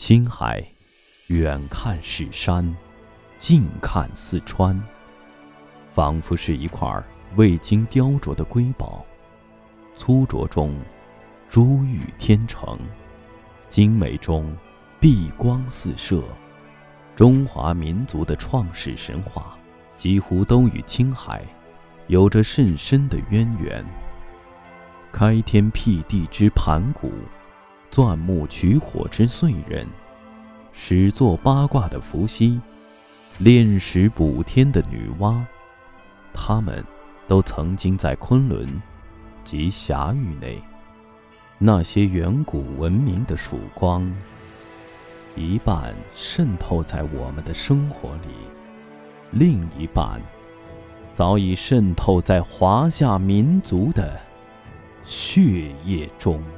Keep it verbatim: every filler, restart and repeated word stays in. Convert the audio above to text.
青海，远看是山，近看似川，仿佛是一块未经雕琢的瑰宝，粗拙中珠玉天成，精美中碧光四射。中华民族的创始神话几乎都与青海有着甚深的渊源。开天辟地之盘古，钻木取火之燧人，始作八卦的伏羲，炼石补天的女娲，他们都曾经在昆仑及峡域内。那些远古文明的曙光，一半渗透在我们的生活里，另一半早已渗透在华夏民族的血液中。